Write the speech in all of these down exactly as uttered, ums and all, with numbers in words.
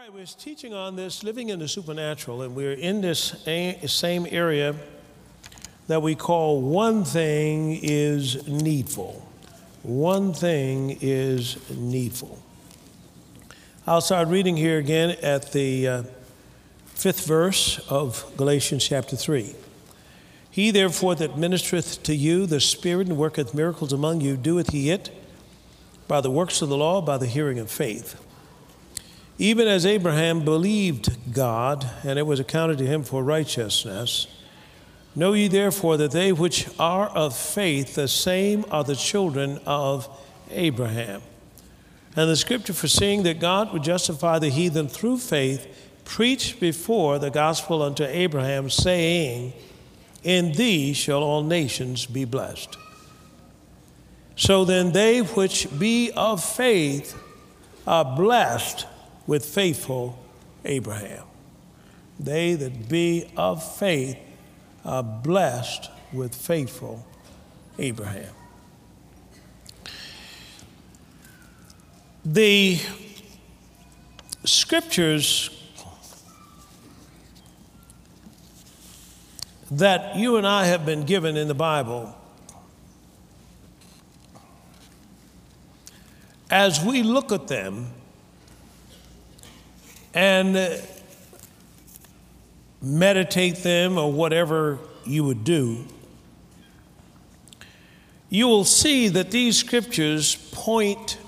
I was teaching on this, living in the supernatural, and we're in this a- same area that we call one thing is needful. One thing is needful. I'll start reading here again at the uh, fifth verse of Galatians chapter three. He therefore that ministereth to you the Spirit and worketh miracles among you, doeth he it by the works of the law, by the hearing of faith. Even as Abraham believed God, and it was accounted to him for righteousness. Know ye therefore that they which are of faith, the same are the children of Abraham. And the scripture, foreseeing that God would justify the heathen through faith, preached before the gospel unto Abraham, saying, In thee shall all nations be blessed. So then they which be of faith are blessed with faithful Abraham. They that be of faith are blessed with faithful Abraham. The scriptures that you and I have been given in the Bible, as we look at them and meditate them or whatever you would do, you will see that these scriptures point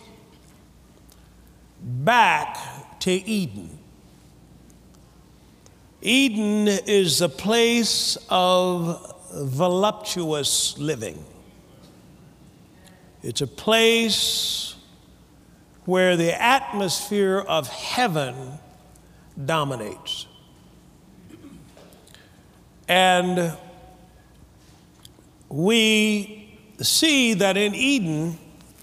back to Eden. Eden is a place of voluptuous living. It's a place where the atmosphere of heaven dominates. And we see that in Eden,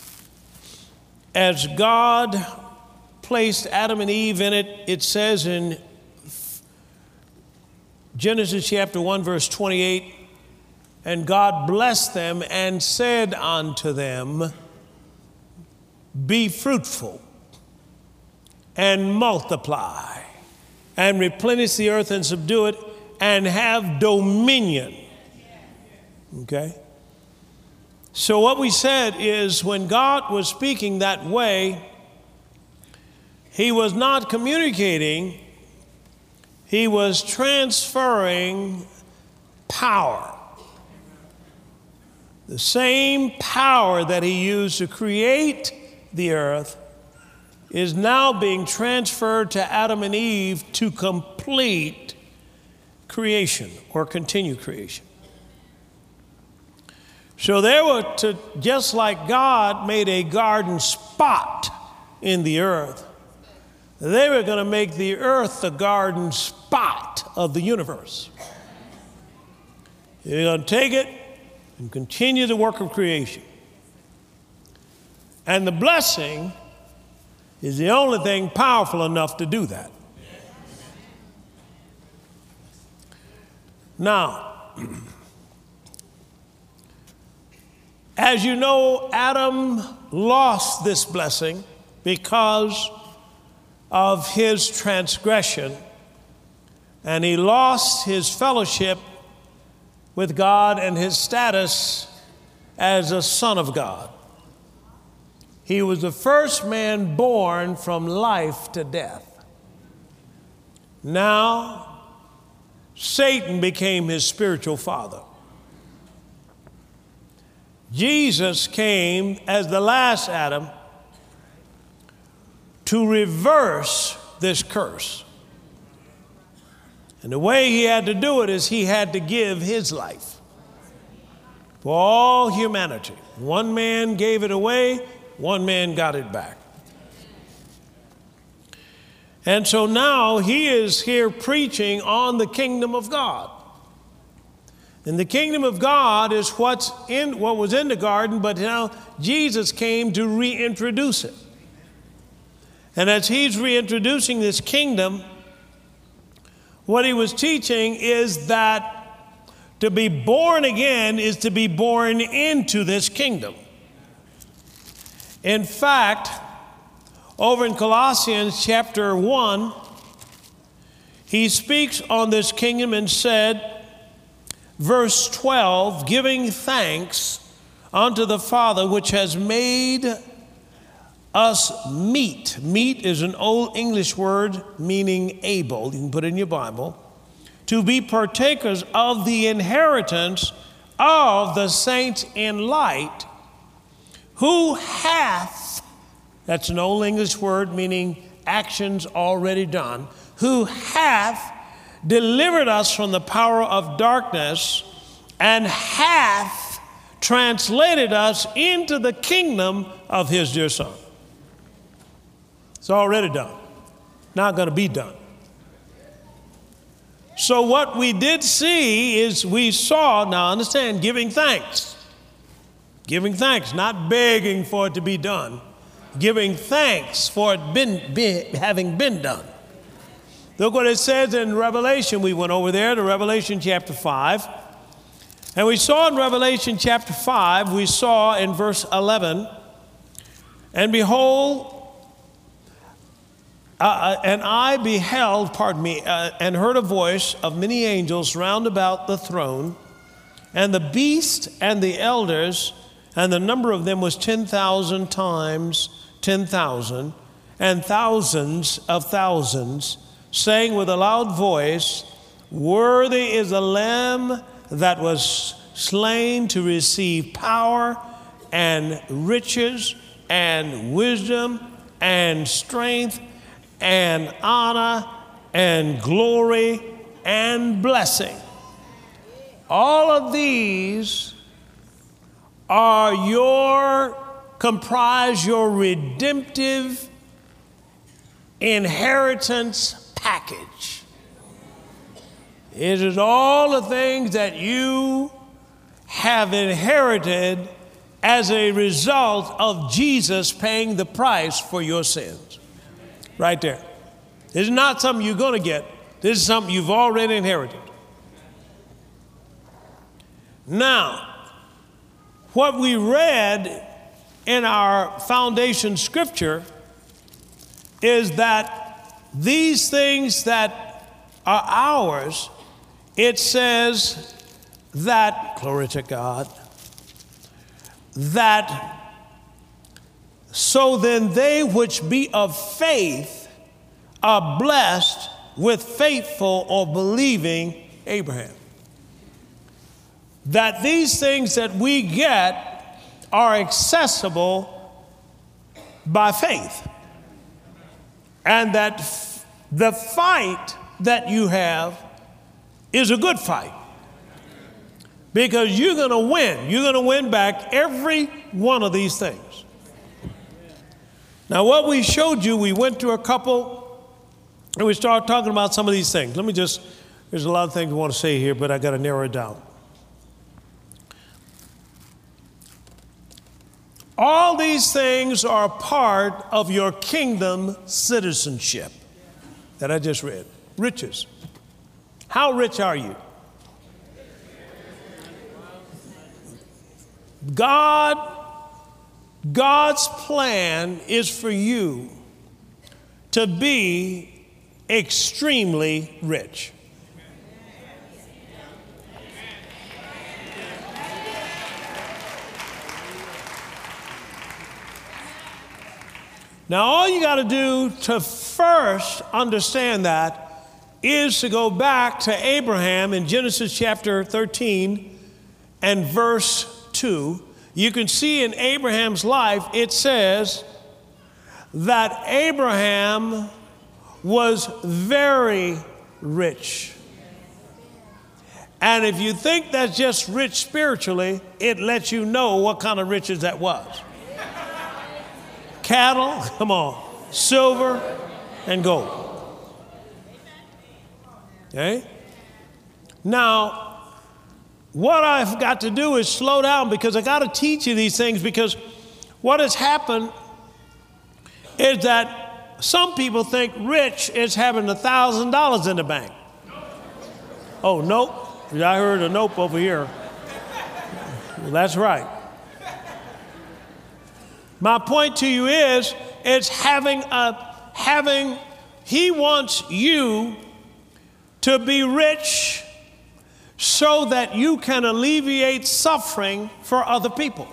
as God placed Adam and Eve in it, it says in Genesis chapter one, verse twenty-eight, and God blessed them and said unto them, Be fruitful and multiply and replenish the earth and subdue it and have dominion. Okay? So what we said is when God was speaking that way, he was not communicating, he was transferring power. The same power that he used to create the earth is now being transferred to Adam and Eve to complete creation or continue creation. So they were to, just like God made a garden spot in the earth, they were going to make the earth the garden spot of the universe. They're going to take it and continue the work of creation. And the blessing is the only thing powerful enough to do that. Now, as you know, Adam lost this blessing because of his transgression, and he lost his fellowship with God and his status as a son of God. He was the first man born from life to death. Now, Satan became his spiritual father. Jesus came as the last Adam to reverse this curse. And the way he had to do it is he had to give his life for all humanity. One man gave it away, one man got it back. And so now he is here preaching on the kingdom of God. And the kingdom of God is what's in what was in the garden, but now Jesus came to reintroduce it. And as he's reintroducing this kingdom, what he was teaching is that to be born again is to be born into this kingdom. In fact, over in Colossians chapter one, he speaks on this kingdom and said, verse twelve, giving thanks unto the Father which has made us meet. Meet is an old English word meaning able. You can put it in your Bible. To be partakers of the inheritance of the saints in light, who hath, that's an old English word meaning actions already done, who hath delivered us from the power of darkness and hath translated us into the kingdom of his dear Son. It's already done. Not going to be done. So what we did see is we saw, now understand, giving thanks. Giving thanks, not begging for it to be done. Giving thanks for it been, be, having been done. Look what it says in Revelation. We went over there to Revelation chapter five. And we saw in Revelation chapter five, we saw in verse eleven, and behold, Uh, and I beheld, pardon me, uh, and heard a voice of many angels round about the throne, and the beast and the elders, and the number of them was ten thousand times ten thousand, and thousands of thousands, saying with a loud voice, worthy is the Lamb that was slain to receive power and riches and wisdom and strength and honor and glory and blessing. All of these are your, comprise your redemptive inheritance package. It is all the things that you have inherited as a result of Jesus paying the price for your sins. Right there. This is not something you're going to get. This is something you've already inherited. Now, what we read in our foundation scripture is that these things that are ours, it says that, glory to God, that so then they which be of faith are blessed with faithful or believing Abraham. That these things that we get are accessible by faith. And that f- the fight that you have is a good fight. Because you're going to win. You're going to win back every one of these things. Now, what we showed you, we went to a couple, and we started talking about some of these things. Let me just, there's a lot of things I want to say here, but I got to narrow it down. All these things are part of your kingdom citizenship that I just read. Riches. How rich are you? God God's plan is for you to be extremely rich. Now, all you got to do to first understand that is to go back to Abraham in Genesis chapter thirteen and verse two. You can see in Abraham's life, it says that Abraham was very rich. And if you think that's just rich spiritually, it lets you know what kind of riches that was. Cattle, come on, silver and gold. Okay? Now, what I've got to do is slow down because I got to teach you these things, because what has happened is that some people think rich is having a thousand dollars in the bank. Oh, nope. I heard a nope over here. Well, that's right. My point to you is, it's having a, having, he wants you to be rich so that you can alleviate suffering for other people.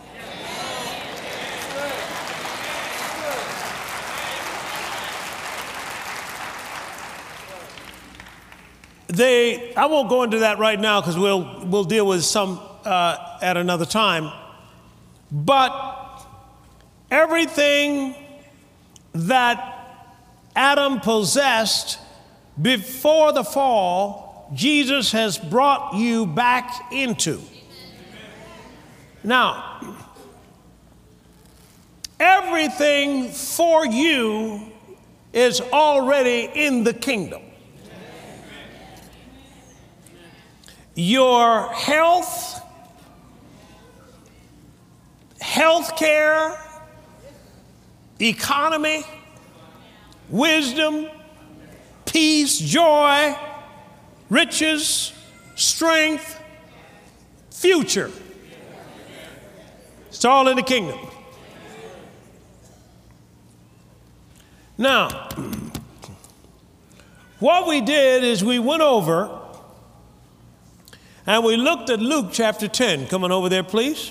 They, I won't go into that right now because we'll, we'll deal with some uh, at another time. But everything that Adam possessed before the fall, Jesus has brought you back into. Now, everything for you is already in the kingdom. Your health, health care, economy, wisdom, peace, joy, riches, strength, future. It's all in the kingdom. Now, what we did is we went over and we looked at Luke chapter ten. Come on over there, please.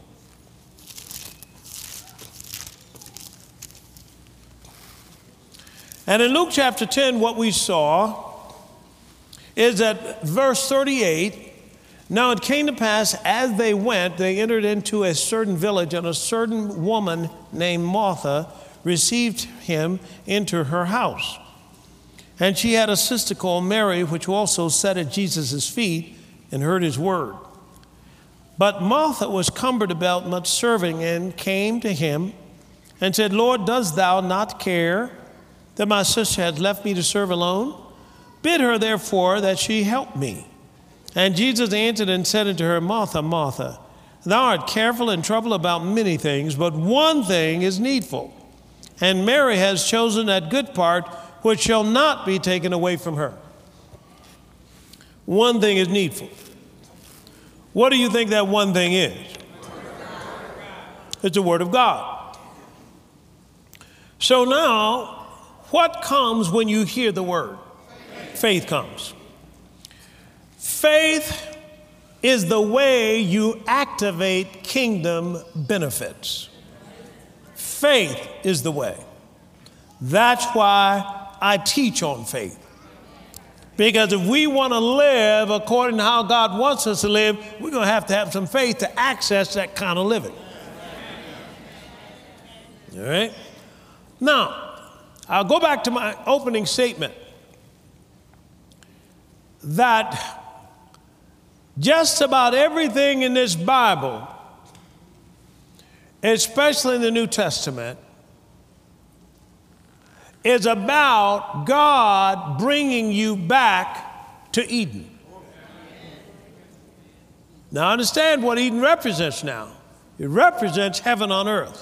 And in Luke chapter ten, what we saw is that verse thirty-eight, now it came to pass as they went, they entered into a certain village, and a certain woman named Martha received him into her house. And she had a sister called Mary, which also sat at Jesus' feet and heard his word. But Martha was cumbered about much serving, and came to him and said, Lord, dost thou not care that my sister has left me to serve alone? Bid her therefore that she help me. And Jesus answered and said unto her, Martha, Martha, thou art careful and troubled about many things, but one thing is needful. And Mary has chosen that good part which shall not be taken away from her. One thing is needful. What do you think that one thing is? It's the Word of God. So now, what comes when you hear the Word? Faith comes. Faith is the way you activate kingdom benefits. Faith is the way. That's why I teach on faith. Because if we want to live according to how God wants us to live, we're going to have to have some faith to access that kind of living. All right? Now, I'll go back to my opening statement that just about everything in this Bible, especially in the New Testament, is about God bringing you back to Eden. Now understand what Eden represents now. It represents heaven on earth.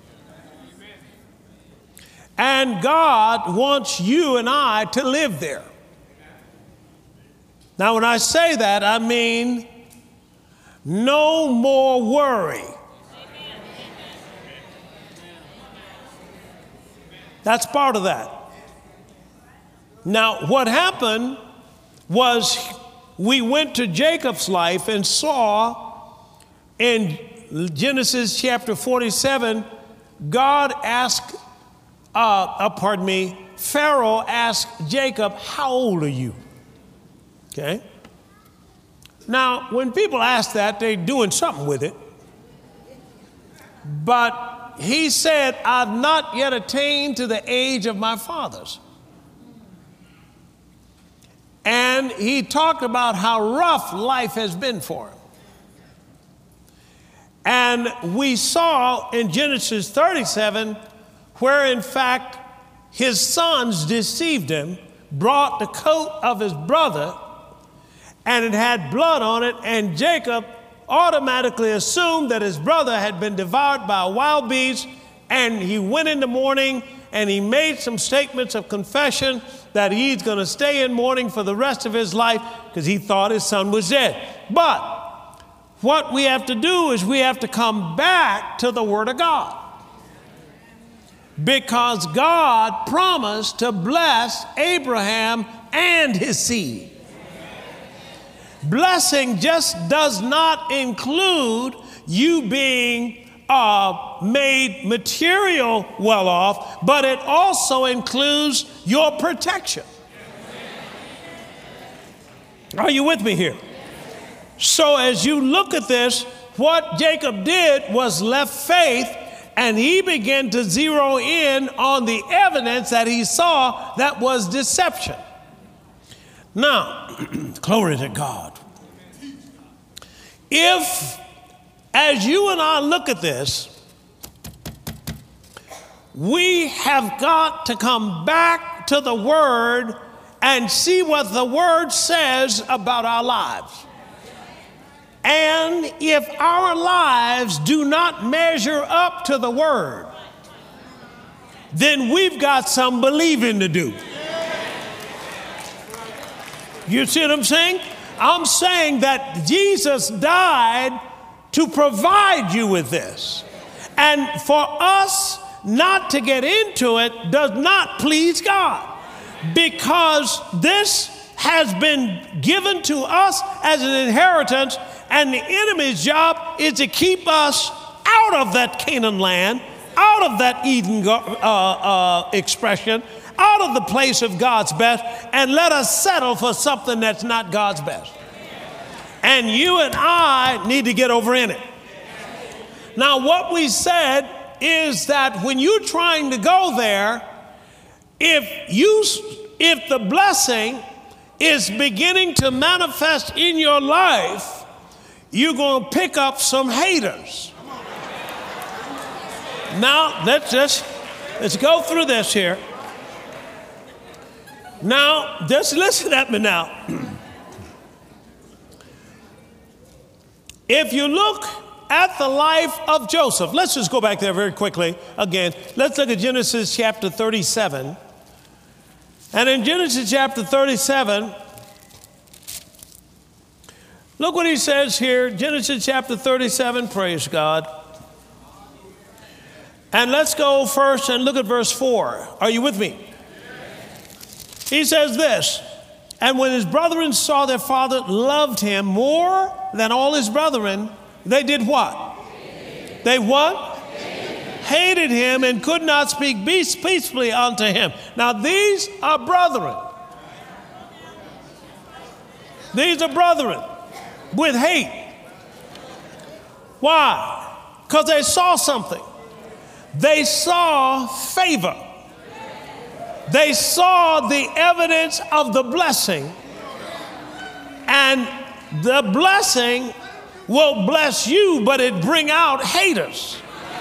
And God wants you and I to live there. Now when I say that, I mean no more worry. That's part of that. Now, what happened was we went to Jacob's life and saw in Genesis chapter forty-seven, God asked, uh, uh, pardon me, Pharaoh asked Jacob, how old are you? Okay. Now, when people ask that, they're doing something with it. But he said, I've not yet attained to the age of my fathers. And he talked about how rough life has been for him. And we saw in Genesis thirty-seven, where in fact his sons deceived him, brought the coat of his brother, and it had blood on it, and Jacob automatically assumed that his brother had been devoured by a wild beast, and he went in the morning and he made some statements of confession that he's going to stay in mourning for the rest of his life because he thought his son was dead. But what we have to do is we have to come back to the Word of God, because God promised to bless Abraham and his seed. blessing just does not include you being uh, made material well off, but it also includes your protection. Are you with me here? So as you look at this, what Jacob did was left faith, and he began to zero in on the evidence that he saw that was deception. Now, glory to God. If, as you and I look at this, we have got to come back to the Word and see what the Word says about our lives. And if our lives do not measure up to the Word, then we've got some believing to do. You see what I'm saying? I'm saying that Jesus died to provide you with this. And for us not to get into it does not please God, because this has been given to us as an inheritance, and the enemy's job is to keep us out of that Canaan land, out of that Eden uh, uh, expression, out of the place of God's best, and let us settle for something that's not God's best. And you and I need to get over in it. Now, what we said is that when you're trying to go there, if you, if the blessing is beginning to manifest in your life, you're going to pick up some haters. Now, let's just, let's go through this here. Now, just listen at me now. If you look at the life of Joseph, let's just go back there very quickly again. Let's look at Genesis chapter thirty-seven. And in Genesis chapter thirty-seven, look what he says here. Genesis chapter thirty-seven, praise God. And let's go first and look at verse four. Are you with me? He says this, and when his brethren saw their father loved him more than all his brethren, they did what? They what? Hated him and could not speak peaceably unto him. Now these are brethren. These are brethren with hate. Why? Because they saw something. They saw favor. They saw the evidence of the blessing. And the blessing will bless you, but it bring out haters.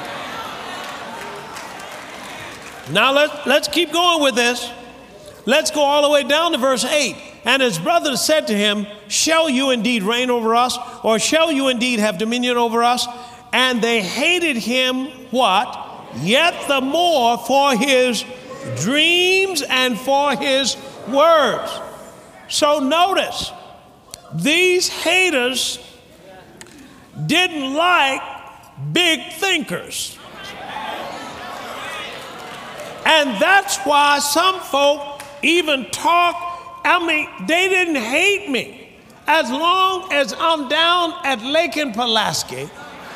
Now let, let's keep going with this. Let's go all the way down to verse eight. And his brothers said to him, shall you indeed reign over us, or shall you indeed have dominion over us? And they hated him, what? Yet the more for his dreams and for his words. So notice, these haters didn't like big thinkers. And that's why some folk even talk, I mean, they didn't hate me. As long as I'm down at Lake and Pulaski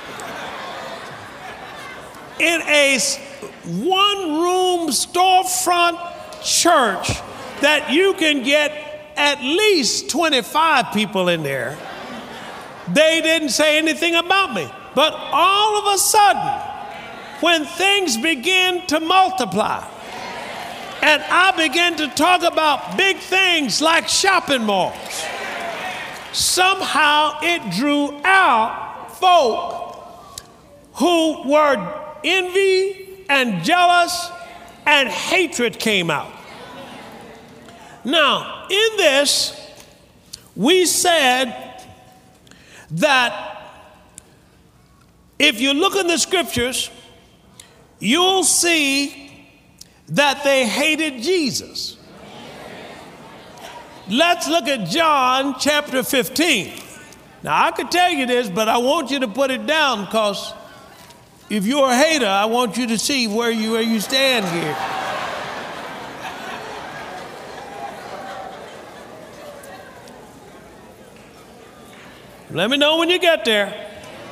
in a one-room storefront church that you can get at least twenty-five people in there, they didn't say anything about me. But all of a sudden, when things begin to multiply, and I began to talk about big things like shopping malls, somehow it drew out folk who were envy and jealous, and hatred came out. Now, in this, we said that if you look in the scriptures, you'll see that they hated Jesus. Let's look at John chapter fifteen. Now, I could tell you this, but I want you to put it down, because if you're a hater, I want you to see where you, where you stand here. Let me know when you get there.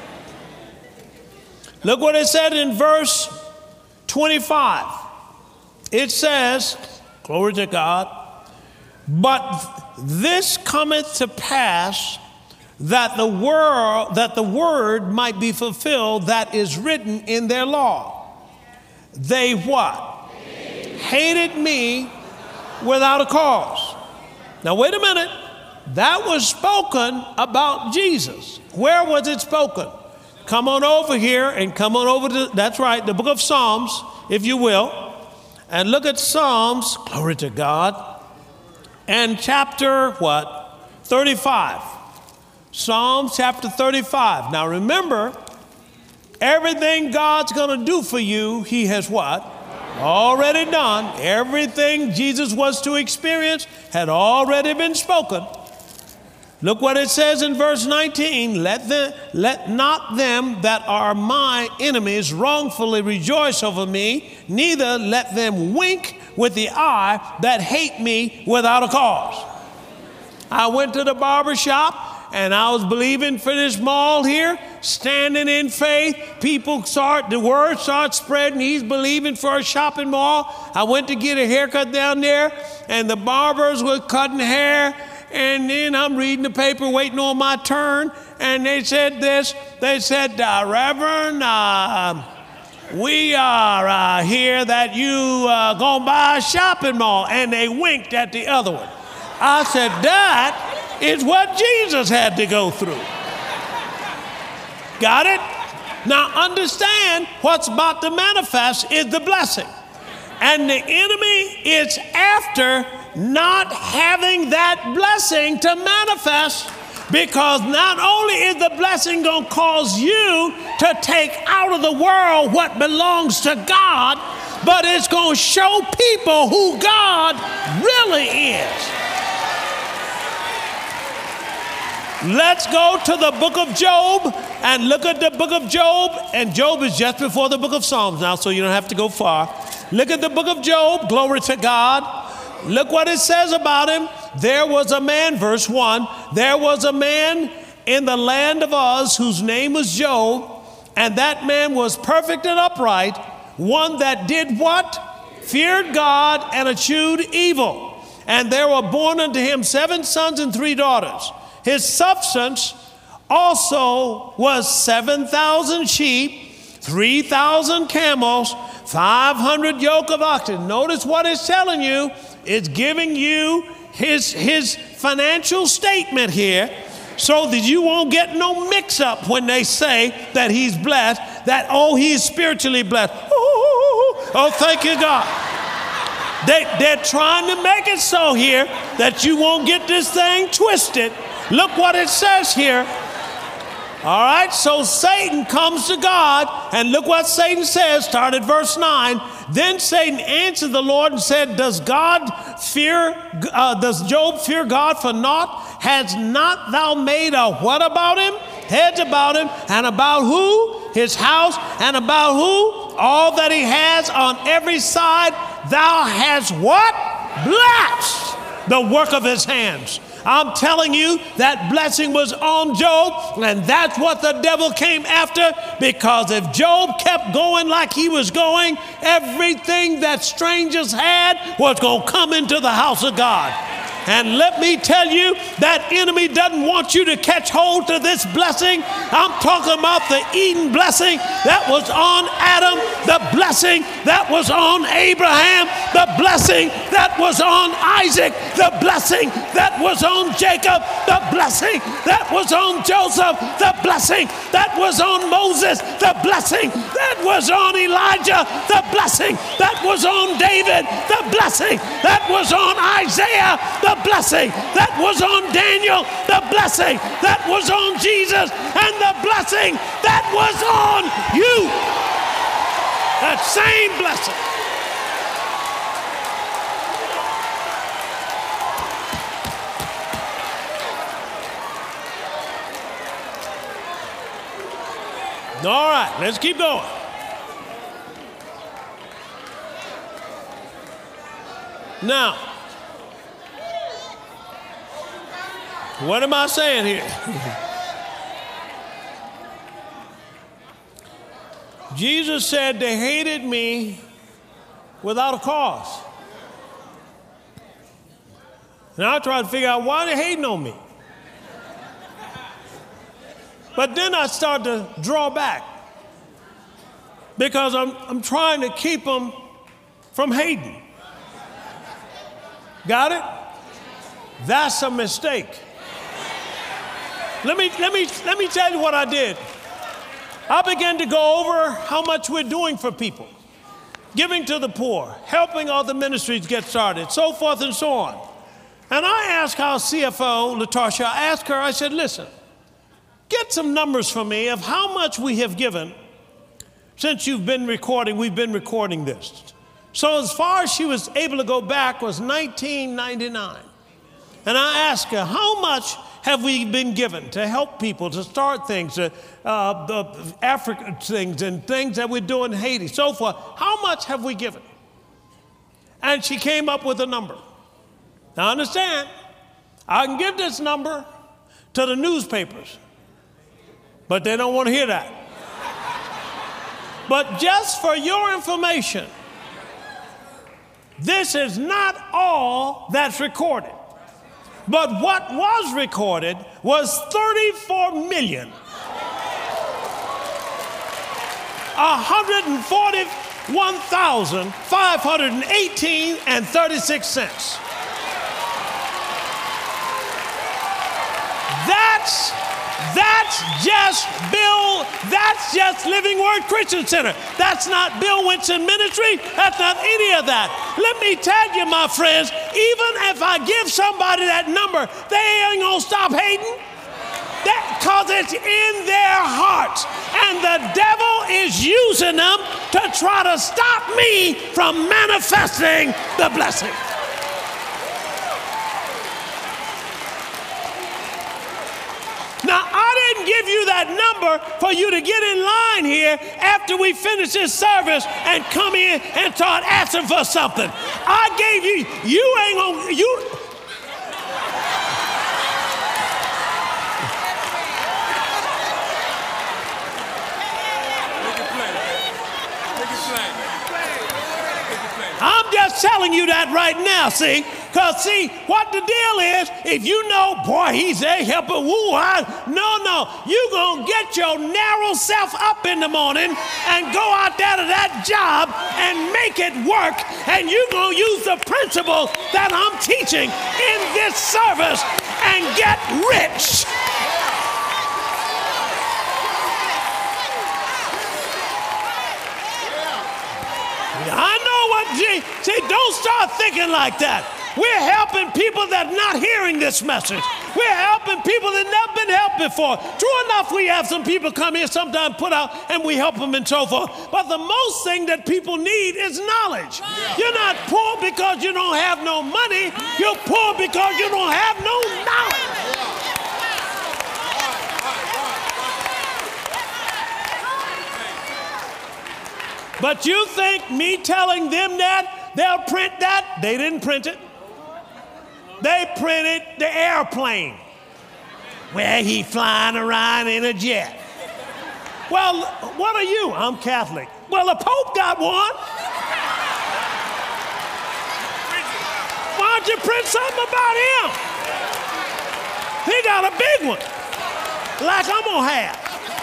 Look what it said in verse twenty-five. It says, glory to God, but this cometh to pass that the world, that the word might be fulfilled that is written in their law. They what? Hated me without a cause. Now wait a minute. That was spoken about Jesus. Where was it spoken? Come on over here and come on over to, that's right, the book of Psalms, if you will, and look at Psalms, glory to God, and chapter what? thirty-five. Psalms chapter thirty-five. Now remember, everything God's going to do for you, he has what? Already done. Everything Jesus was to experience had already been spoken. Look what it says in verse nineteen. Let, the, let not them that are my enemies wrongfully rejoice over me, neither let them wink with the eye that hate me without a cause. I went to the barber shop and I was believing for this mall here, standing in faith. People start, the word starts spreading. He's believing for a shopping mall. I went to get a haircut down there and the barbers were cutting hair. And then I'm reading the paper, waiting on my turn, and they said this. They said, uh, Reverend, uh, we are uh, here that you uh, gonna buy a shopping mall. And they winked at the other one. I said, that is what Jesus had to go through. Got it? Now understand what's about to manifest is the blessing. And the enemy is after not having that blessing to manifest, because not only is the blessing going to cause you to take out of the world what belongs to God, but it's going to show people who God really is. Let's go to the book of Job and look at the book of Job. And Job is just before the book of Psalms now, so you don't have to go far. Look at the book of Job. Glory to God. Look what it says about him. There was a man, verse one, there was a man in the land of Uz whose name was Job, and that man was perfect and upright, one that did what? Feared God and eschewed evil. And there were born unto him seven sons and three daughters. His substance also was seven thousand sheep, three thousand camels, five hundred yoke of oxen. Notice what it's telling you. It's giving you his, his financial statement here so that you won't get no mix up when they say that he's blessed, that, oh, he's spiritually blessed. Oh, oh thank you, God. They, they're trying to make it so here that you won't get this thing twisted. Look what it says here. All right, so Satan comes to God, and look what Satan says, start at verse nine. Then Satan answered the Lord and said, Does God fear, uh, does Job fear God for naught? Has not thou made a what about him? Heads about him, and about who? His house, and about who? All that he has on every side. Thou hast what? Blessed the work of his hands. I'm telling you, that blessing was on Job, and that's what the devil came after, because if Job kept going like he was going, everything that strangers had was going to come into the house of God. And let me tell you, that enemy doesn't want you to catch hold to this blessing. I'm talking about the Eden blessing that was on Adam, the blessing that was on Abraham, the blessing that was on Isaac, the blessing that was on Jacob, the blessing that was on Joseph, the blessing that was on Moses, the blessing that was on Elijah, the blessing that was on David, the blessing that was on Isaiah, the blessing that was on Daniel, the blessing that was on Jesus, and the blessing that was on you. That same blessing. All right, let's keep going. Now, what am I saying here? Jesus said they hated me without a cause. And I tried to figure out why they hating on me. But then I started to draw back because I'm, I'm trying to keep them from hating. Got it? That's a mistake. Let me, let me, let me tell you what I did. I began to go over how much we're doing for people, giving to the poor, helping all the ministries get started, so forth and so on. And I asked our C F O, Latasha, I asked her, I said, listen, get some numbers for me of how much we have given since you've been recording, we've been recording this. So as far as she was able to go back was nineteen ninety-nine. And I asked her, how much have we been given to help people, to start things, uh, uh, the African things and things that we do in Haiti, so forth. How much have we given? And she came up with a number. Now understand, I can give this number to the newspapers, but they don't want to hear that. But just for your information, this is not all that's recorded. But what was recorded was thirty-four million, one hundred forty-one thousand, five hundred eighteen and thirty-six cents. That's, that's just Bill, that's just Living Word Christian Center. That's not Bill Winston Ministry. That's not any of that. Let me tell you, my friends, even if I give somebody that number, they ain't gonna stop hating. Because it's in their hearts. And the devil is using them to try to stop me from manifesting the blessing. Now, I didn't give you that number for you to get in line here after we finish this service and come in and start asking for something. I gave you, you ain't gonna, you. I'm just telling you that right now, see? Because, see, what the deal is, if you know, boy, he's a helper, woo, I, no, no, you're going to get your narrow self up in the morning and go out there to that job and make it work, and you're going to use the principle that I'm teaching in this service and get rich. I know what, see, see, don't start thinking like that. We're helping people that are not hearing this message. We're helping people that never been helped before. True enough, we have some people come here sometimes put out and we help them and so forth. But the most thing that people need is knowledge. Yeah. You're not poor because you don't have no money. You're poor because you don't have no knowledge. But you think me telling them that they'll print that? They didn't print it. They printed the airplane where he flying around in a jet. Well, what are you? I'm Catholic. Well, the Pope got one. Why don't you print something about him? He got a big one, like I'm gonna have.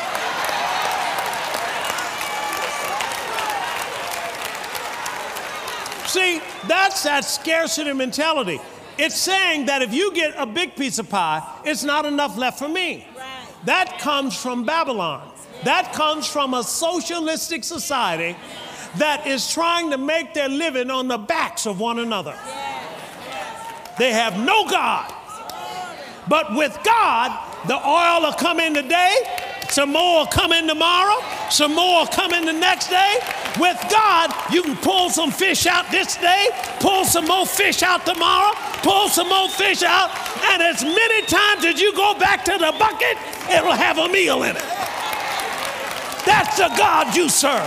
See, that's that scarcity mentality. It's saying that if you get a big piece of pie, it's not enough left for me. Right. That comes from Babylon. That comes from a socialistic society that is trying to make their living on the backs of one another. They have no God. But with God, the oil will come in today, some more will come in tomorrow, some more will come in the next day. With God, you can pull some fish out this day, pull some more fish out tomorrow, pull some more fish out, and as many times as you go back to the bucket, it'll have a meal in it. That's the God you serve.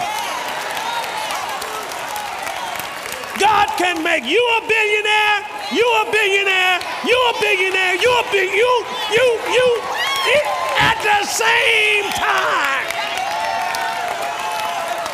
God can make you a billionaire, you a billionaire, you a billionaire, you a big, you, you, you, at the same time.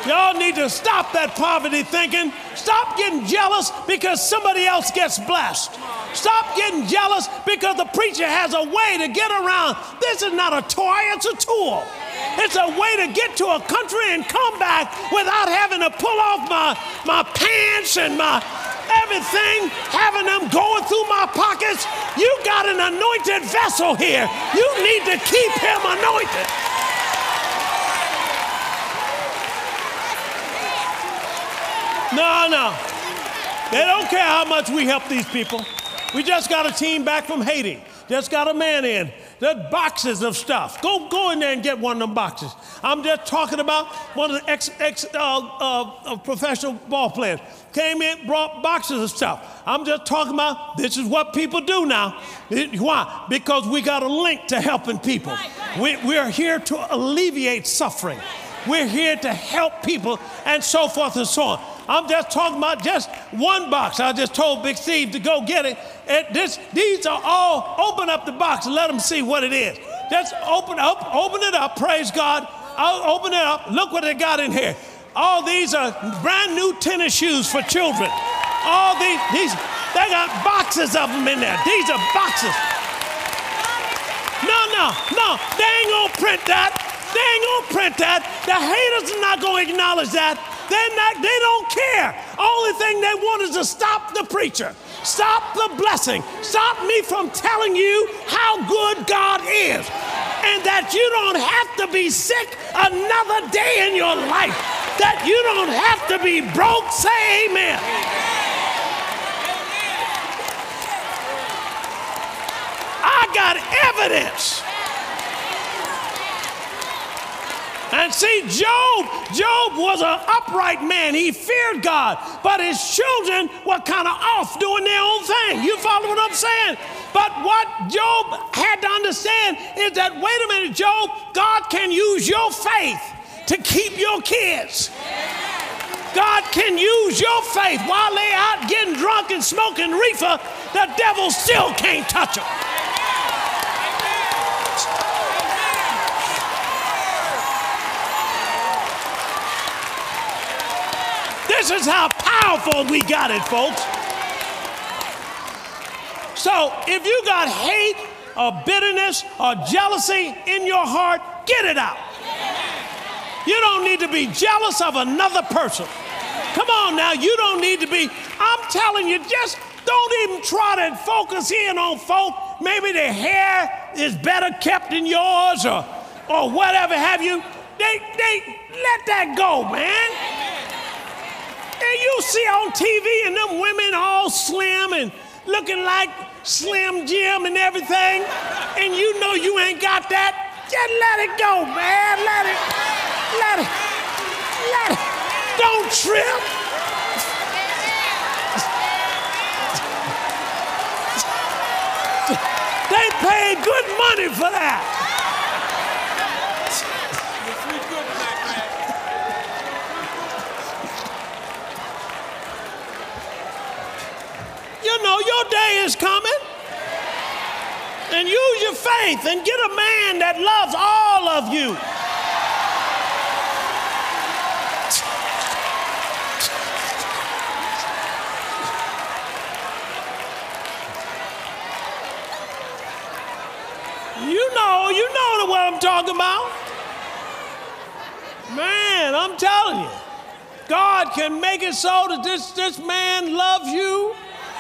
Y'all need to stop that poverty thinking. Stop getting jealous because somebody else gets blessed. Stop getting jealous because the preacher has a way to get around. This is not a toy, it's a tool. It's a way to get to a country and come back without having to pull off my, my pants and my everything, having them going through my pockets. You got an anointed vessel here. You need to keep him anointed. No, no. They don't care how much we help these people. We just got a team back from Haiti. Just got a man in. There's boxes of stuff. Go, go in there and get one of them boxes. I'm just talking about one of the ex, ex uh, uh, professional ball players. Came in, brought boxes of stuff. I'm just talking about this is what people do now. It, why? Because we got a link to helping people. We, we're here to alleviate suffering. We're here to help people and so forth and so on. I'm just talking about just one box. I just told Big Steve to go get it. And this, these are all, open up the box and let them see what it is. Just open up, open it up, praise God. I'll open it up. Look what they got in here. All these are brand new tennis shoes for children. All these, these, they got boxes of them in there. These are boxes. No, no, no, they ain't gonna print that. They ain't gonna print that. The haters are not gonna acknowledge that. They're not, they don't care. Only thing they want is to stop the preacher. Stop the blessing. Stop me from telling you how good God is. And that you don't have to be sick another day in your life. That you don't have to be broke. Say amen. I got evidence. And see, Job, Job was an upright man. He feared God, but his children were kind of off doing their own thing. You follow what I'm saying? But what Job had to understand is that, wait a minute, Job, God can use your faith to keep your kids. God can use your faith while they're out getting drunk and smoking reefer. The devil still can't touch them. This is how powerful we got it, folks. So if you got hate or bitterness or jealousy in your heart, get it out. You don't need to be jealous of another person. Come on now, you don't need to be. I'm telling you, just don't even try to focus in on folk. Maybe their hair is better kept than yours or, or whatever have you. They, they, let that go, man. And you see on T V and them women all slim and looking like Slim Jim and everything, and you know you ain't got that. Just let it go, man. Let it, let it, let it. Don't trip. They paid good money for that. You know, your day is coming. And use your faith and get a man that loves all of you. You know, you know what I'm talking about. Man, I'm telling you, God can make it so that this, this man loves you.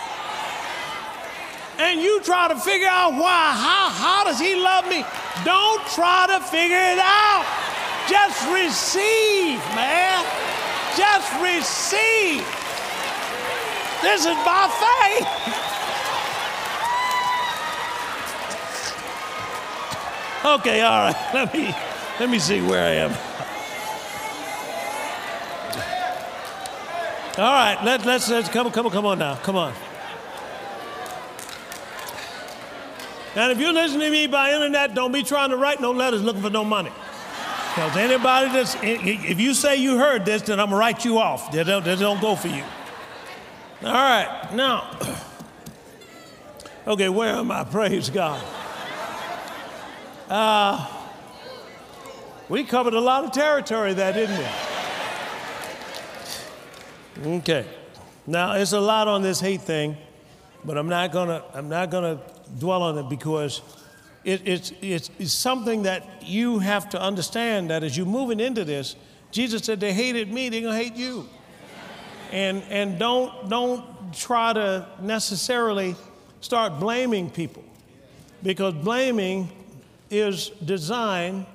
And you try to figure out why, how, how does he love me? Don't try to figure it out. Just receive, man. Just receive. This is by faith. Okay, all right. Let me, let me see where I am. All right, let, let's, let's come, come, come on now. Come on. And if you're listening to me by internet, don't be trying to write no letters looking for no money. Because anybody that's, if you say you heard this, then I'm going to write you off. They don't, they don't go for you. All right, now. Okay, where am I? Praise God. Uh, we covered a lot of territory there, didn't we? Okay. Now, it's a lot on this hate thing, but I'm not gonna I'm not gonna dwell on it because it, it's, it's it's something that you have to understand that as you're moving into this, Jesus said they hated me, they're gonna hate you. And and don't don't try to necessarily start blaming people, because blaming is designed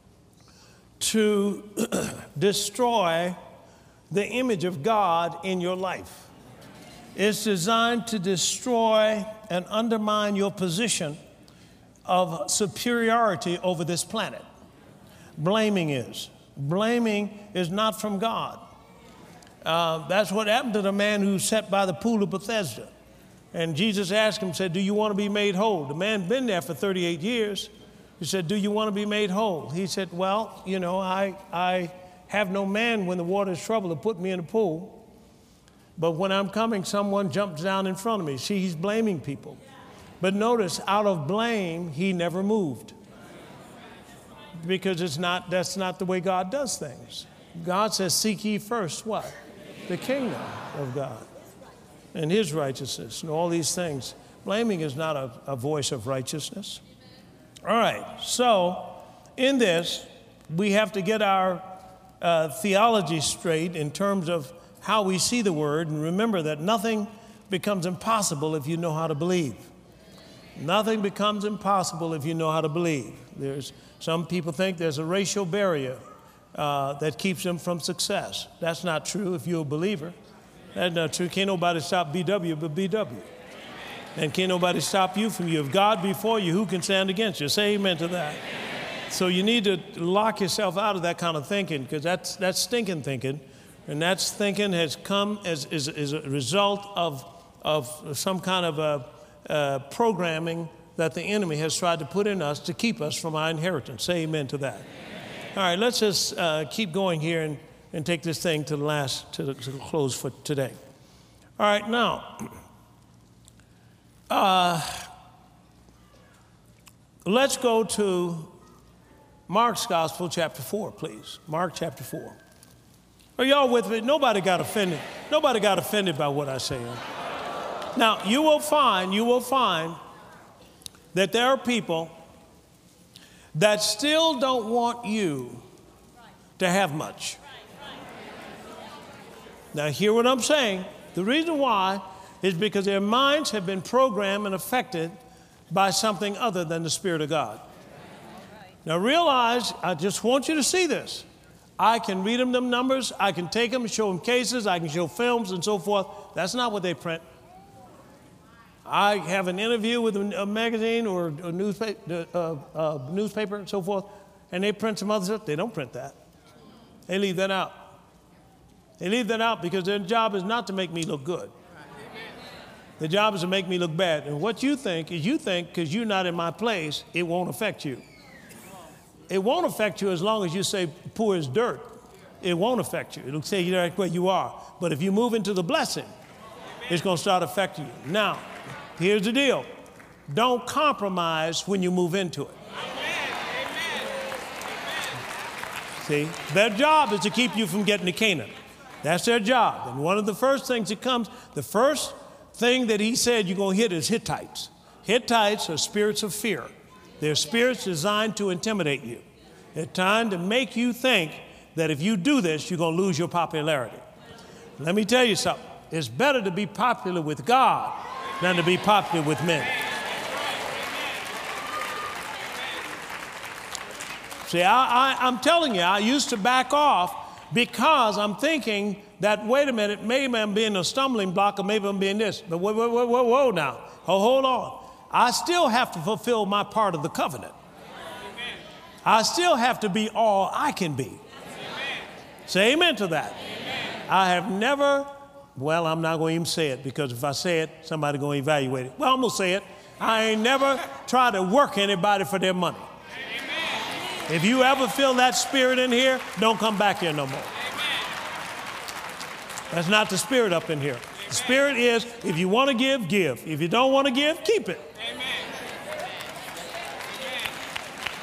to destroy the image of God in your life. It's designed to destroy and undermine your position of superiority over this planet. Blaming is. Blaming is not from God. Uh, that's what happened to the man who sat by the pool of Bethesda. And Jesus asked him, said, do you want to be made whole? The man been there for thirty-eight years. He said, do you want to be made whole? He said, well, you know, I, I have no man when the water is troubled to put me in the pool. But when I'm coming, someone jumps down in front of me. See, he's blaming people. But notice, out of blame, he never moved. Because it's not, that's not the way God does things. God says, seek ye first what? The kingdom of God and his righteousness and all these things. Blaming is not a, a voice of righteousness. All right, so in this, we have to get our uh, theology straight in terms of how we see the word, and remember that nothing becomes impossible if you know how to believe. Nothing becomes impossible if you know how to believe. There's some people think there's a racial barrier uh, that keeps them from success. That's not true if you're a believer. That's not true. Can't nobody stop B W but B W. And can't nobody stop you from you. If God be for you, who can stand against you? Say amen to that. So you need to lock yourself out of that kind of thinking, because that's, that's stinking thinking. And that's thinking has come as, as, as a result of, of some kind of a, uh, programming that the enemy has tried to put in us to keep us from our inheritance. Say amen to that. All right, let's just uh, keep going here and, and take this thing to the last, to the, to the close for today. All right, now, uh, let's go to Mark's Gospel, chapter four, please. Mark chapter four. Are y'all with me? Nobody got offended. Nobody got offended by what I say. Now, you will find, you will find that there are people that still don't want you to have much. Now, hear what I'm saying. The reason why is because their minds have been programmed and affected by something other than the Spirit of God. Now, realize, I just want you to see this. I can read them them numbers. I can take them and show them cases. I can show films and so forth. That's not what they print. I have an interview with a magazine or a newspaper, uh, uh, newspaper and so forth, and they print some other stuff. They don't print that. They leave that out. They leave that out because their job is not to make me look good. The job is to make me look bad. And what you think is you think because you're not in my place, it won't affect you. It won't affect you as long as you say poor as dirt. It won't affect you. It'll say you're right where you are. But if you move into the blessing, it's going to start affecting you. Now, here's the deal. Don't compromise when you move into it. See, their job is to keep you from getting to Canaan. That's their job. And one of the first things that comes, the first thing that he said you're going to hit is Hittites. Hittites are spirits of fear. They're spirits designed to intimidate you. They're trying to make you think that if you do this, you're going to lose your popularity. Let me tell you something. It's better to be popular with God than to be popular with men. See, I, I, I'm telling you, I used to back off because I'm thinking that, wait a minute, maybe I'm being a stumbling block or maybe I'm being this. But whoa, whoa, whoa, whoa, whoa now. Oh, hold on. I still have to fulfill my part of the covenant. I still have to be all I can be. Say amen to that. I have never, well, I'm not going to even say it because if I say it, somebody's going to evaluate it. Well, I'm going to say it. I ain't never tried to work anybody for their money. If you ever feel that spirit in here, don't come back here no more. That's not the spirit up in here. The spirit is, if you want to give, give. If you don't want to give, keep it.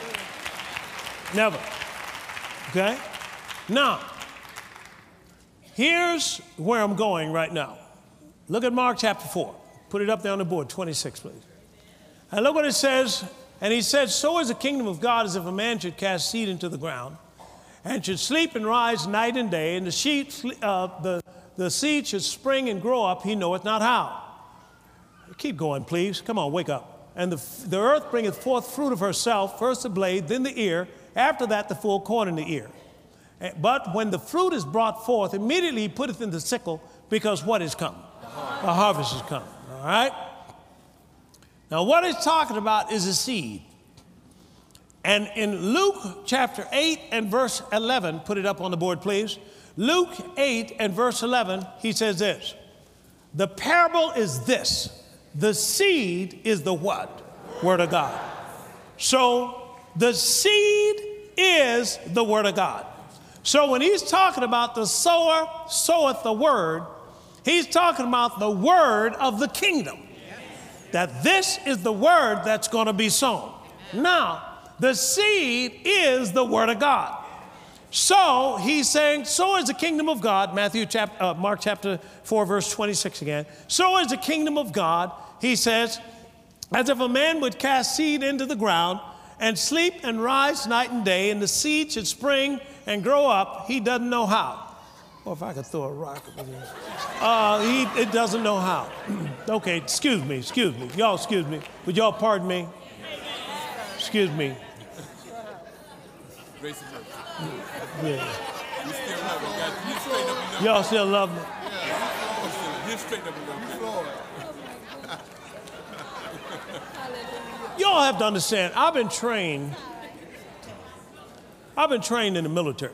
Never. Okay? Now, Here's where I'm going right now. Look at Mark chapter four. Put it up there on the board, twenty-six, please. And look what it says. And he said, so is the kingdom of God as if a man should cast seed into the ground and should sleep and rise night and day, and the, sheep, uh, the, the seed should spring and grow up, he knoweth not how. Keep going, please. Come on, wake up. And the, the earth bringeth forth fruit of herself, first the blade, then the ear, after that the full corn in the ear. But when the fruit is brought forth, immediately he putteth in the sickle, because what is come? The harvest, the harvest is come. All right? Now, what it's talking about is a seed. And in Luke chapter eight and verse eleven, put it up on the board, please. Luke eight and verse eleven, he says this. The parable is this. The seed is the what? Word of God. So the seed is the word of God. So when he's talking about the sower soweth the word, he's talking about the word of the kingdom. That this is the word that's going to be sown. Now, the seed is the word of God. So he's saying, so is the kingdom of God, Matthew chapter, uh, Mark chapter four, verse twenty-six again. So is the kingdom of God, he says, as if a man would cast seed into the ground and sleep and rise night and day, and the seed should spring and grow up, he doesn't know how. Or if I could throw a rock at him. Uh, he it doesn't know how. Okay, excuse me, excuse me. Y'all excuse me. Would y'all pardon me? Excuse me. Yeah. Y'all still love me? Y'all have to understand, I've been trained, I've been trained in the military.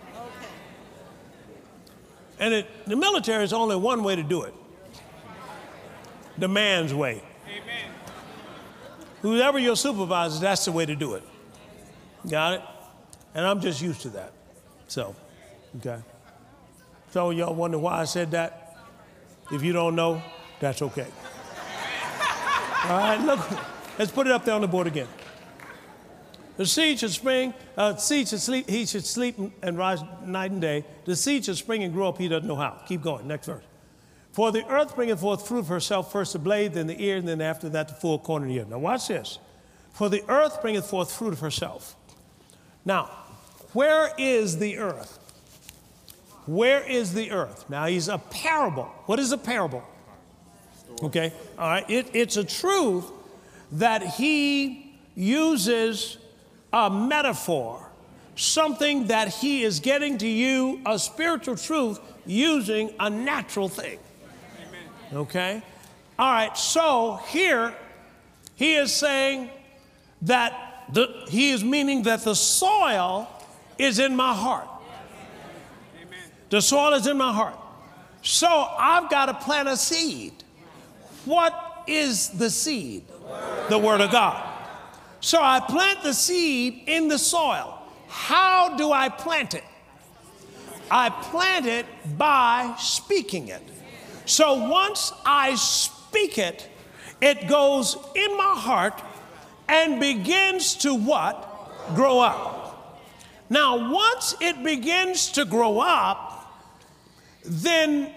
And it, the military is only one way to do it. The man's way. Amen. Whoever your supervisor, that's the way to do it. Got it? And I'm just used to that. So, okay. So y'all wonder why I said that? If you don't know, that's okay. All right, look, let's put it up there on the board again. The seed should spring, uh, seed should sleep, he should sleep and rise night and day. The seed should spring and grow up, he doesn't know how. Keep going, next verse. For the earth bringeth forth fruit of herself, first the blade, then the ear, and then after that the full corn of the ear. Now watch this. For the earth bringeth forth fruit of herself. Now, where is the earth? Where is the earth? Now, he's a parable. What is a parable? Okay, all right. It, it's a truth that he uses a metaphor, something that he is getting to you, a spiritual truth, using a natural thing. Amen. Okay? All right, so here he is saying that the, he is meaning that the soil is in my heart. Amen. The soil is in my heart. So I've got to plant a seed. What is the seed? The Word, the word of God. So I plant the seed in the soil. How do I plant it? I plant it by speaking it. So once I speak it, it goes in my heart and begins to what? Grow up. Now, once it begins to grow up, then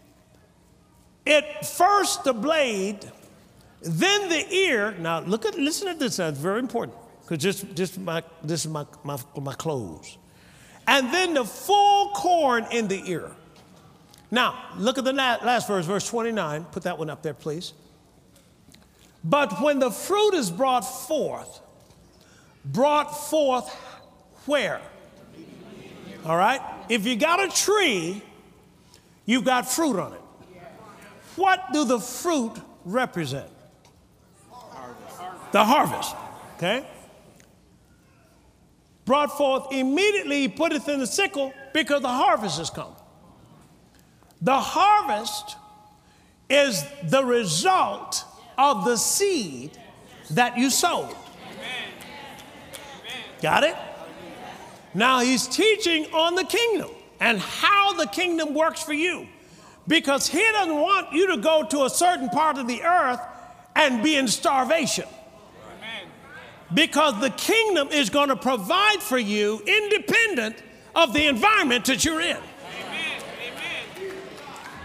it first the blade, then the ear. Now, look at, listen to this. That's very important because this, this, my, this is my, my, my clothes. And then the full corn in the ear. Now, look at the last verse, verse twenty-nine. Put that one up there, please. But when the fruit is brought forth, brought forth where? All right? If you got a tree, you've got fruit on it. What do the fruit represent? The harvest, okay? Brought forth immediately, he putteth in the sickle because the harvest has come. The harvest is the result of the seed that you sowed. Got it? Now he's teaching on the kingdom and how the kingdom works for you, because he doesn't want you to go to a certain part of the earth and be in starvation. Because the kingdom is going to provide for you independent of the environment that you're in. Amen.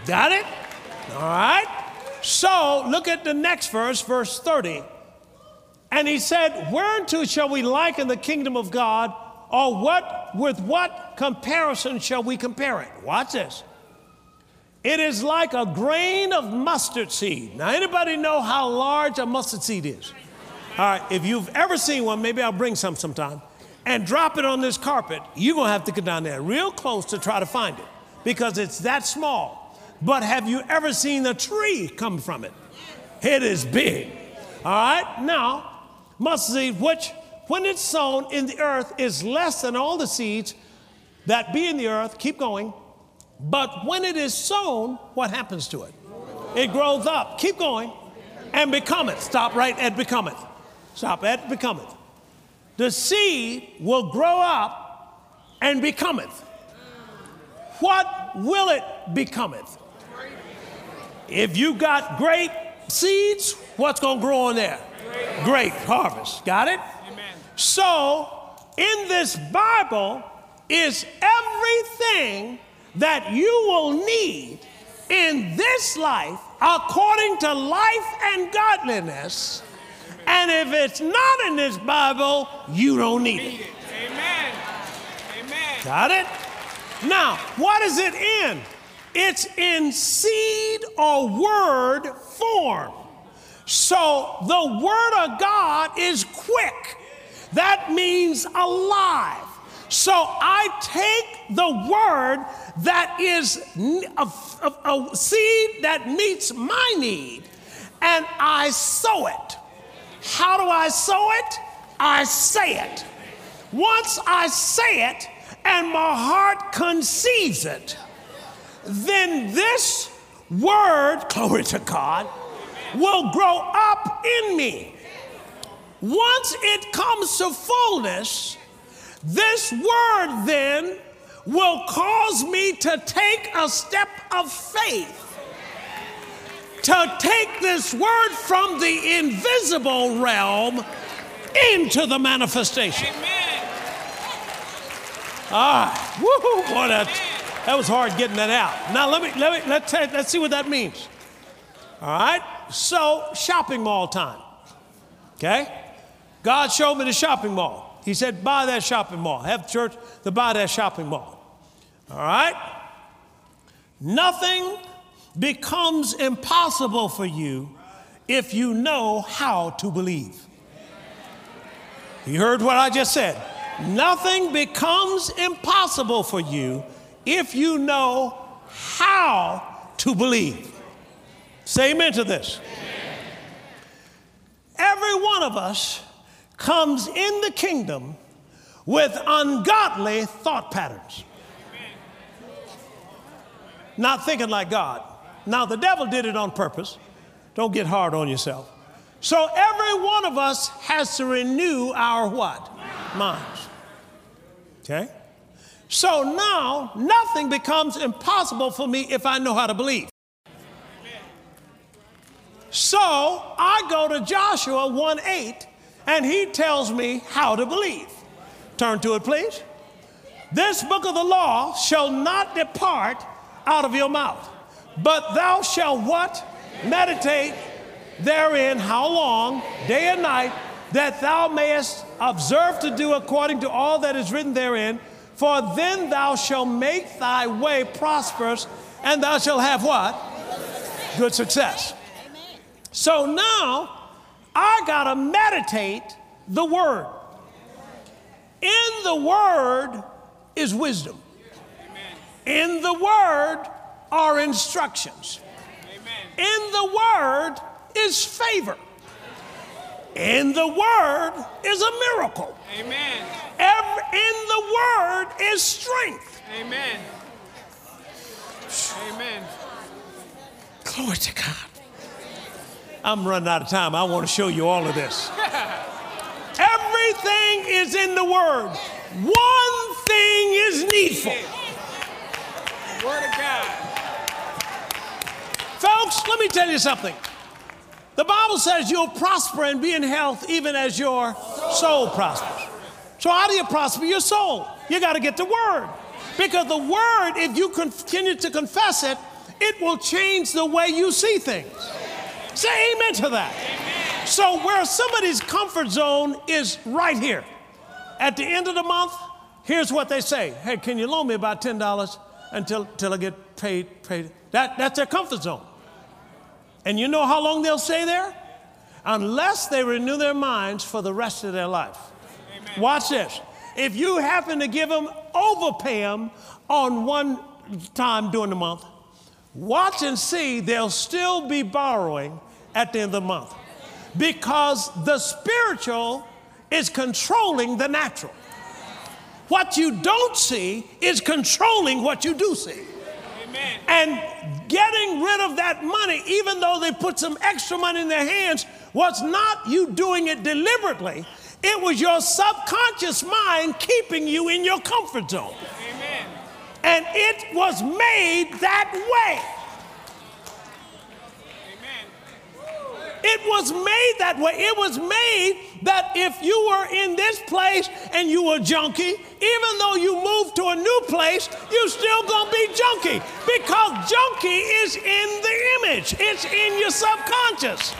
Got it? All right. So look at the next verse, verse thirty. And he said, whereunto shall we liken the kingdom of God, or what, with what comparison shall we compare it? Watch this. It is like a grain of mustard seed. Now, anybody know how large a mustard seed is? All right, if you've ever seen one, maybe I'll bring some sometime, and drop it on this carpet, you're going to have to get down there real close to try to find it because it's that small. But have you ever seen a tree come from it? It is big. All right, now, mustard seed, which when it's sown in the earth is less than all the seeds that be in the earth, keep going. But when it is sown, what happens to it? It grows up, keep going, and becometh. Stop right at becometh. Stop at becometh. The seed will grow up and becometh. What will it becometh? If you got grape seeds, what's going to grow on there? Grape harvest. Got it? Amen. So, in this Bible is everything that you will need in this life according to life and godliness. And if it's not in this Bible, you don't need it. Amen. Amen. Got it? Now, what is it in? It's in seed or word form. So the word of God is quick. That means alive. So I take the word that is a, a, a seed that meets my need and I sow it. How do I sow it? I say it. Once I say it and my heart conceives it, then this word, glory to God, will grow up in me. Once it comes to fullness, this word then will cause me to take a step of faith, to take this word from the invisible realm into the manifestation. Amen. Ah, woo-hoo, boy, that, that was hard getting that out. Now let me let me let's let's see what that means. All right, so shopping mall time. Okay, God showed me the shopping mall. He said, buy that shopping mall. Have church to buy that shopping mall. All right? Nothing becomes impossible for you if you know how to believe. You heard what I just said. Nothing becomes impossible for you if you know how to believe. Say amen to this. Every one of us comes in the kingdom with ungodly thought patterns. Not thinking like God. Now, the devil did it on purpose. Don't get hard on yourself. So every one of us has to renew our what? Minds. Okay? So now, nothing becomes impossible for me if I know how to believe. So I go to Joshua one eight, and he tells me how to believe. Turn to it, please. This book of the law shall not depart out of your mouth, but thou shalt what? Meditate therein how long? Day and night, that thou mayest observe to do according to all that is written therein. For then thou shalt make thy way prosperous, and thou shalt have what? Good success. So now, I got to meditate the word. In the word is wisdom. In the word are instructions. In the word is favor. In the word is a miracle. Amen. Every, in the word is strength. Amen. Amen. Glory to God. I'm running out of time. I want to show you all of this. Everything is in the word. One thing is needful. The word of God. Folks, let me tell you something. The Bible says you'll prosper and be in health even as your soul prospers. So how do you prosper your soul? You got to get the word. Because the word, if you continue to confess it, it will change the way you see things. Say amen to that. So where somebody's comfort zone is right here. At the end of the month, here's what they say. Hey, can you loan me about ten dollars until, until I get paid, paid? That, that's their comfort zone. And you know how long they'll stay there? Unless they renew their minds for the rest of their life. Amen. Watch this. If you happen to give them, overpay them on one time during the month, watch and see they'll still be borrowing at the end of the month. Because the spiritual is controlling the natural. What you don't see is controlling what you do see. Amen. And getting rid of that money, even though they put some extra money in their hands, was not you doing it deliberately. It was your subconscious mind keeping you in your comfort zone. Amen. And it was made that way. It was made that way. It was made that if you were in this place and you were junky, even though you moved to a new place, you're still going to be junky because junky is in the image. It's in your subconscious.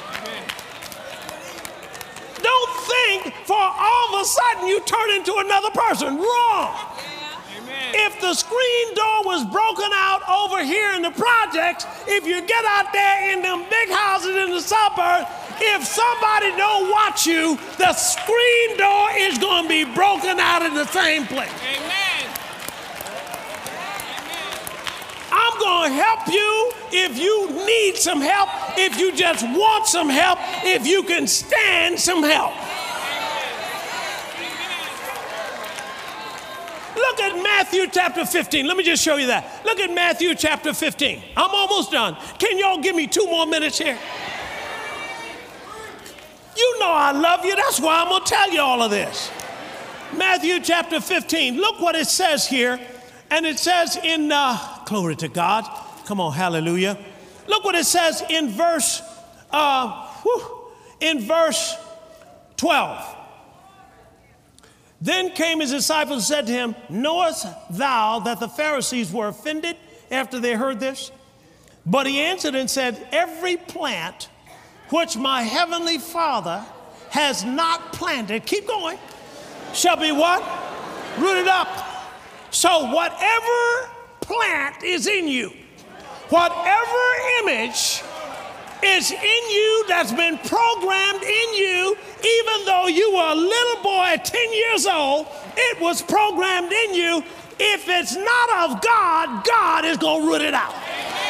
Don't think for all of a sudden you turn into another person. Wrong. If the screen door was broken out over here in the projects, if you get out there in them big houses in the suburbs, if somebody don't watch you, the screen door is going to be broken out in the same place. Amen. I'm going to help you if you need some help, if you just want some help, if you can stand some help. Look at Matthew chapter fifteen. Let me just show you that. Look at Matthew chapter fifteen. I'm almost done. Can y'all give me two more minutes here? You know I love you. That's why I'm going to tell you all of this. Matthew chapter fifteen. Look what it says here. And it says in, uh, glory to God. Come on, hallelujah. Look what it says in verse, uh, whew, in verse twelve. Then came his disciples and said to him, knowest thou that the Pharisees were offended after they heard this? But he answered and said, every plant which my heavenly Father has not planted, keep going, shall be what? Rooted up. So whatever plant is in you, whatever image is in you that's been programmed in you, even though you were a little boy at ten years old, it was programmed in you. If it's not of God, God is going to root it out.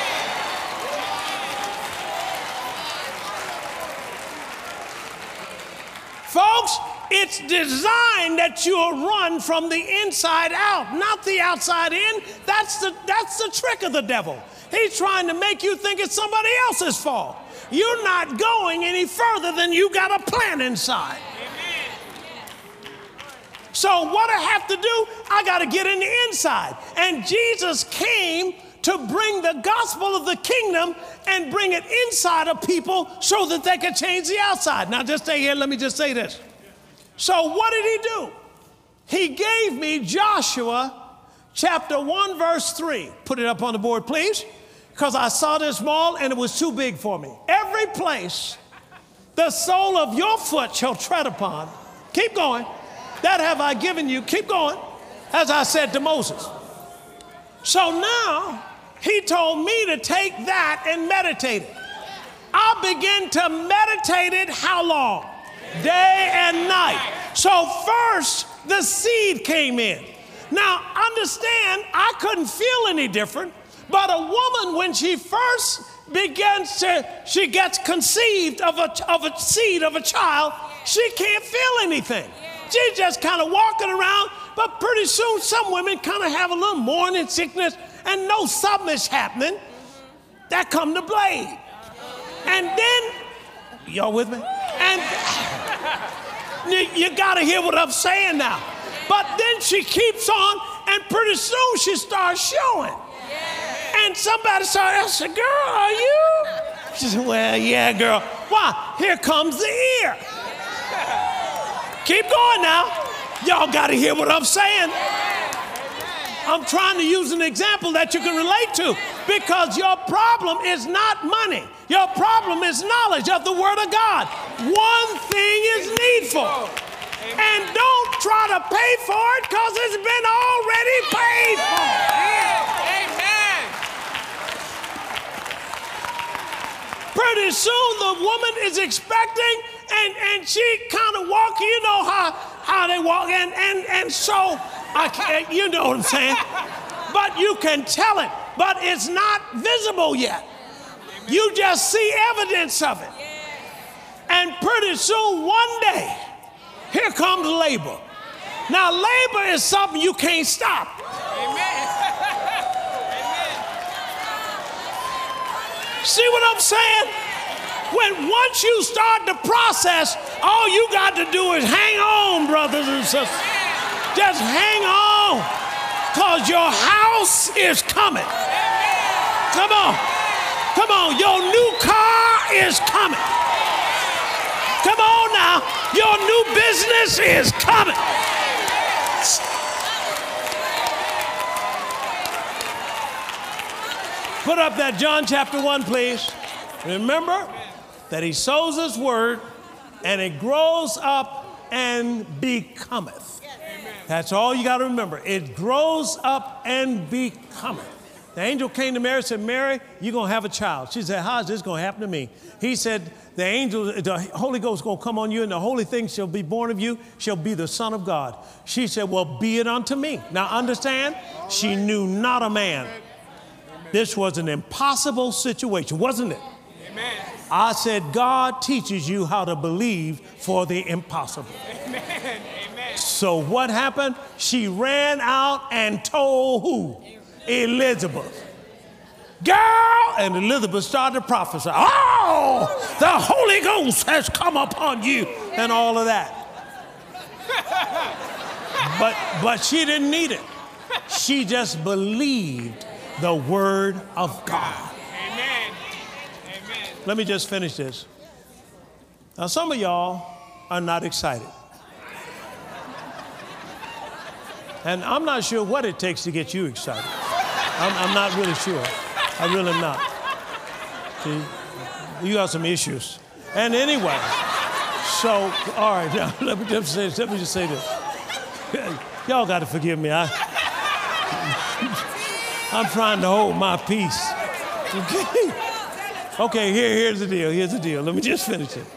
Folks, it's designed that you'll run from the inside out, not the outside in. That's the, that's the trick of the devil. He's trying to make you think it's somebody else's fault. You're not going any further than you got a plan inside. Amen. So what I have to do, I got to get in the inside. And Jesus came to bring the gospel of the kingdom and bring it inside of people so that they could change the outside. Now just stay here. Let me just say this. So what did he do? He gave me Joshua chapter one, verse three. Put it up on the board, please. Because I saw this mall and it was too big for me. Every place the sole of your foot shall tread upon. Keep going. That have I given you. Keep going. As I said to Moses. So now he told me to take that and meditate it. I began to meditate it how long? Day and night. So first the seed came in. Now understand, I couldn't feel any different. But a woman, when she first begins to, she gets conceived of a, of a seed of a child, she can't feel anything. She's just kind of walking around, but pretty soon some women kind of have a little morning sickness and know something is happening. That come to blade. And then, y'all with me? And you, you got to hear what I'm saying now. But then she keeps on, and pretty soon she starts showing. And somebody started, I said, girl, are you? She said, well, yeah, girl. Why? Here comes the ear. Keep going now. Y'all got to hear what I'm saying. I'm trying to use an example that you can relate to, because your problem is not money. Your problem is knowledge of the Word of God. One thing is needful. And don't try to pay for it, because it's been already paid for. Amen. Pretty soon the woman is expecting, and, and she kind of walking, you know how, how they walk, and, and, and so, I can't, you know what I'm saying? But you can tell it, but it's not visible yet. You just see evidence of it. And pretty soon, one day, here comes labor. Now, labor is something you can't stop. Amen. See what I'm saying? When once you start the process, all you got to do is hang on, brothers and sisters. Just hang on, because your house is coming. Come on. Come on. Your new car is coming. Come on now. Your new business is coming. Put up that John chapter one, please. Remember that he sows his word, and it grows up and becometh. That's all you got to remember. It grows up and becometh. The angel came to Mary and said, Mary, you're going to have a child. She said, how is this going to happen to me? He said, the angel, the Holy Ghost is going to come on you, and the holy thing shall be born of you, shall be the Son of God. She said, well, be it unto me. Now understand, she knew not a man. This was an impossible situation, wasn't it? Amen. I said, God teaches you how to believe for the impossible. Amen. Amen. So what happened? She ran out and told who? Elizabeth. Girl, and Elizabeth started to prophesy. Oh, the Holy Ghost has come upon you, and all of that. But, but she didn't need it. She just believed the word of God. Amen. Amen. Let me just finish this. Now, some of y'all are not excited. And I'm not sure what it takes to get you excited. I'm, I'm not really sure. I really am not. See, you got some issues. And anyway, so, all right, now, let me just say, let me just say this. Y'all got to forgive me. I, I'm trying to hold my peace. Okay? Okay, here, here's the deal. Here's the deal. Let me just finish it.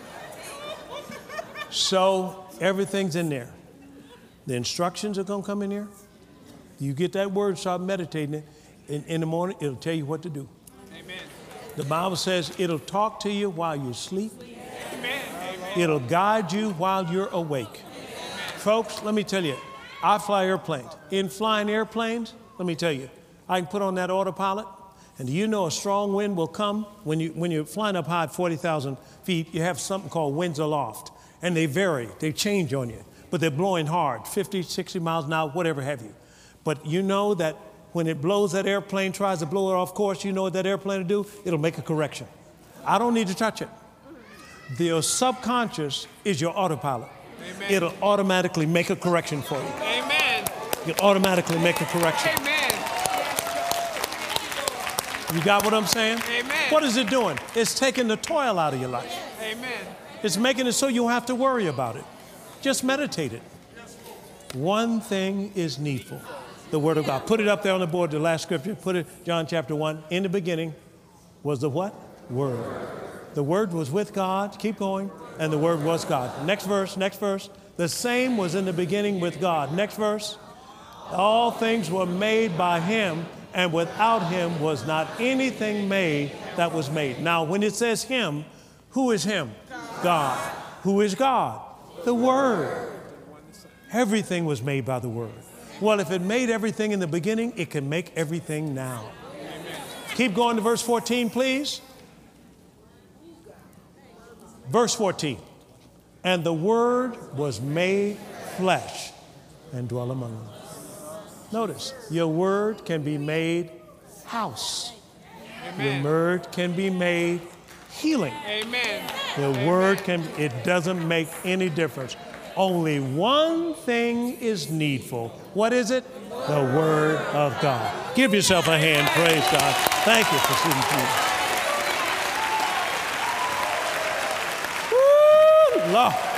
So, everything's in there. The instructions are going to come in here. You get that word, start meditating it. In, in the morning, it'll tell you what to do. Amen. The Bible says it'll talk to you while you sleep. Amen. It'll guide you while you're awake. Amen. Folks, let me tell you, I fly airplanes. In flying airplanes, let me tell you, I can put on that autopilot, and do you know a strong wind will come? When, you, when you're flying up high at forty thousand feet, you have something called winds aloft, and they vary, they change on you, but they're blowing hard, fifty, sixty miles an hour, whatever have you. But you know that when it blows, that airplane tries to blow it off course, you know what that airplane will do? It'll make a correction. I don't need to touch it. The subconscious is your autopilot. Amen. It'll automatically make a correction for you. Amen. It'll automatically make a correction. Amen. You got what I'm saying? Amen. What is it doing? It's taking the toil out of your life. Amen. It's making it so you don't have to worry about it. Just meditate it. One thing is needful. The word of God. Put it up there on the board, the last scripture. Put it, John chapter one. In the beginning was the what? Word. The word was with God. Keep going. And the word was God. Next verse, next verse. The same was in the beginning with God. Next verse. All things were made by him, and without him was not anything made that was made. Now, when it says him, who is him? God. Who is God? The word. Everything was made by the word. Well, if it made everything in the beginning, it can make everything now. Amen. Keep going to verse fourteen, please. Verse fourteen. And the word was made flesh and dwelt among them. Notice, your word can be made house. Amen. Your word can be made healing. Amen. The word can, it doesn't make any difference. Only one thing is needful. What is it? The Word of God. Give yourself a hand. Praise God. Thank you for sitting through. Woo, Lord.